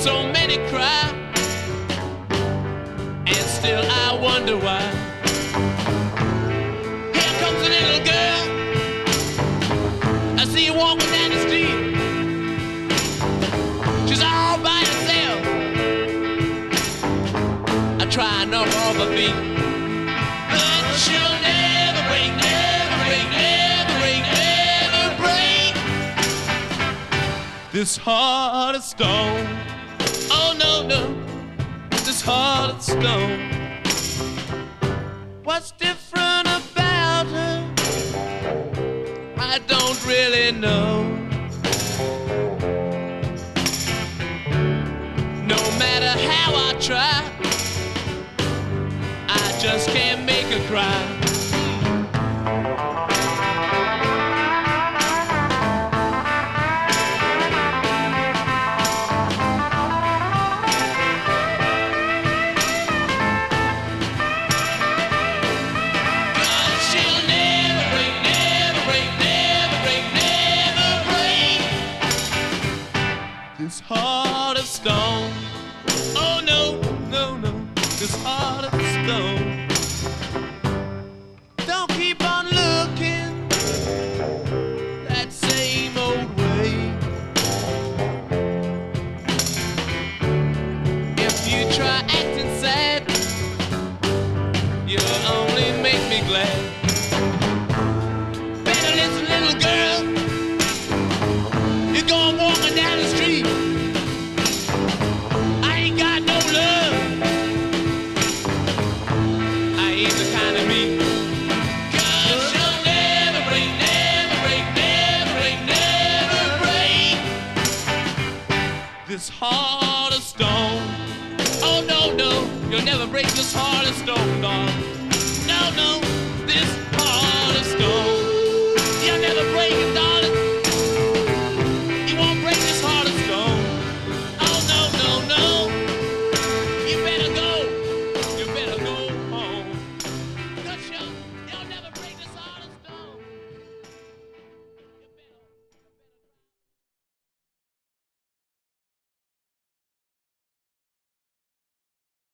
so many cry, and still I wonder why. Here comes a little girl, I see her walking down the street. She's all by herself, I try and knock off her feet, but she'll never break, never break, never break, never break this heart of stone. Oh no, no, this heart of stone. What's different about her? I don't really know. No matter how I try, I just can't make her cry. This heart of stone. Oh no, no, no, this heart of stone. Don't keep on looking that same old way. If you try acting sad, you'll only make me glad. Better listen, little girl, you're going walking down the street. This heart of stone. Oh no, no, you'll never break this heart of stone, darling.